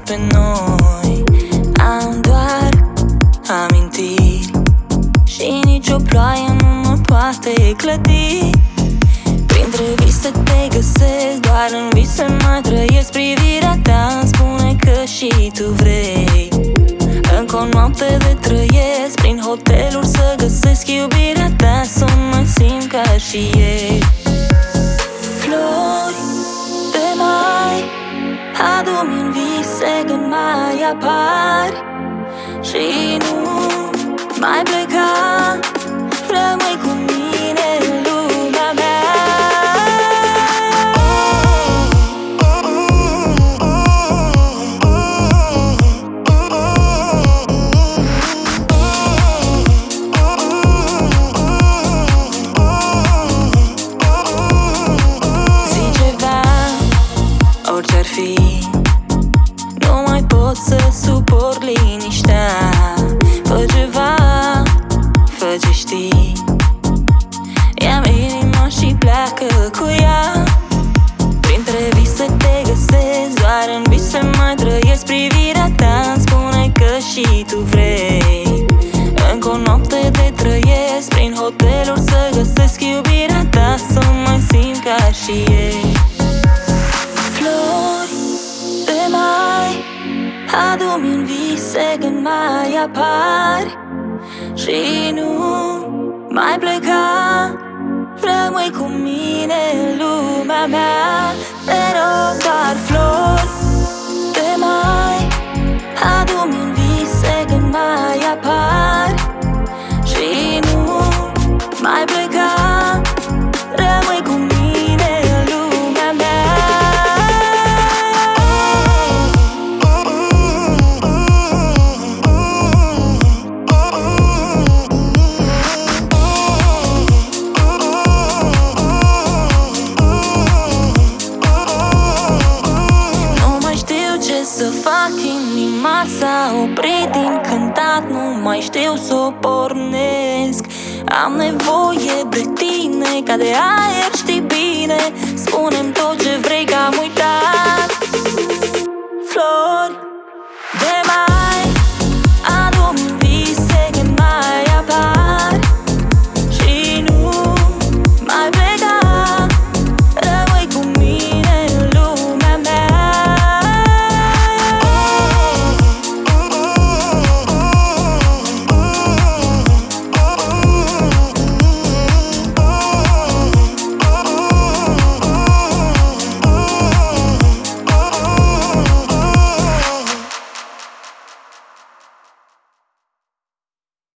pe noi. Am doar amintiri și nicio ploaie nu mă poate clădi. Printre vise te găsesc, doar în vise mai trăiesc. Privirea ta îmi spune că și tu vrei. Încă o noapte de trăiesc, prin hoteluri să găsesc iubirea ta, să mă simt ca și ei. Flori de mai adu-mi în vise când mai apar și nu mai pleca, rămâi cu mine în lumea mea. Orice-ar fi, nu mai pot să suport liniștea. Fă ceva, fă ce știi. Ia-mi inima și pleacă cu ea. Printre vise te găsesc, doar în vise mai trăiesc. Privirea ta îmi spune că și tu vrei. Încă o noapte de trăiesc, prin hoteluri să găsesc iubirea ta, să mă simt ca și ei. Flori de mai adu-mi în vise când mai apari și nu mai pleca, rămâi cu mine în lumea mea. Te rog, doar flori de mai adu-mi în vise când mai apari și nu mai pleca, rămâi cu mine în lumea mea. Să fac, inima s-a oprit din cântat, nu mai știu să o pornesc. Am nevoie de tine ca de aer, știi bine. Spune-mi tot ce vrei, că am uitat. Flori